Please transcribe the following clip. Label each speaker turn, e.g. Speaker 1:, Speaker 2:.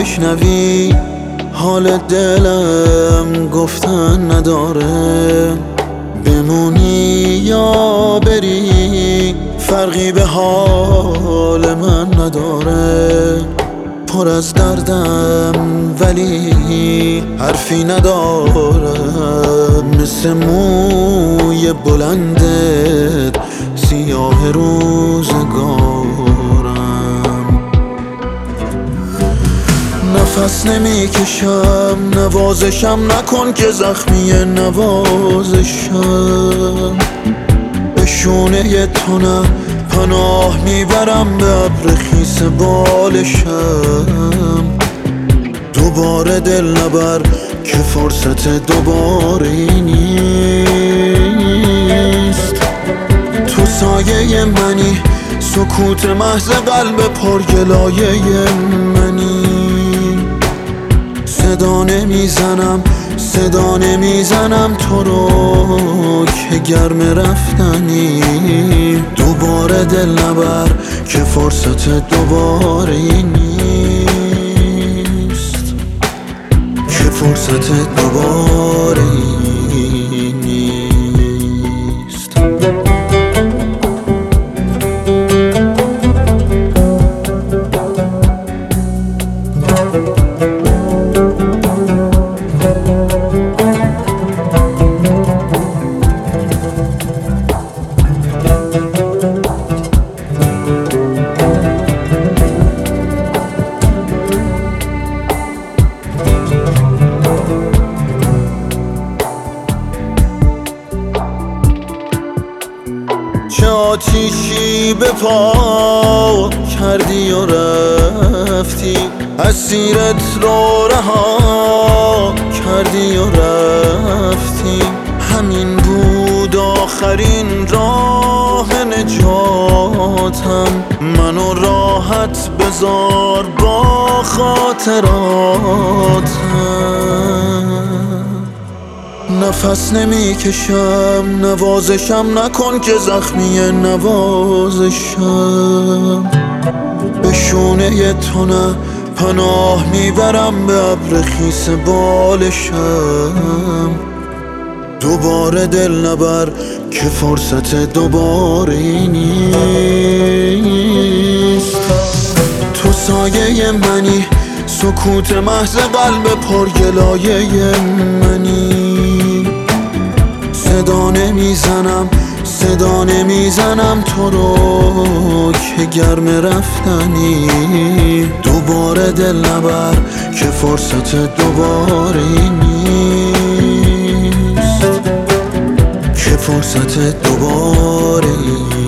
Speaker 1: میشنوی حال دلم گفتن نداره، بمونی یا بری فرقی به حال من نداره. پر از دردم ولی حرفی نداره، مثل موی بلندت سیاه روزگارم. نفس نمیکشم نوازشم نکن که زخمی نوازشم، به شونه تو نه پناه میبرم به ابر خیس بالشم. دوباره دل نبر که فرصت دوباره نیست. تو سایه منی سکوت محض قلب پرگلایه منی. صدا نمیزنم تو رو که گرم رفتنی. دوباره دل نبر که فرصت دوباره نیست، که فرصت دوباره نیست. چه آتیشی به پا کردی و رفتی، اسیرت رو رها کردی و رفتی. همین بود آخرین راه نجاتم، منو راحت بذار با خاطراتم. نفس نمیکشم نوازشم نکن که زخمی نوازشم، به شونه تو نه پناه میبرم به ابر خیس بالشم. دوباره دل نبر که فرصت دوباره نیست. تو سایه منی سکوت محض قلب پرگلایه منی. صدا نمیزنم تو رو که گرم رفتنی. دوباره دل نبر که فرصت دوباره نیست، که فرصت دوباره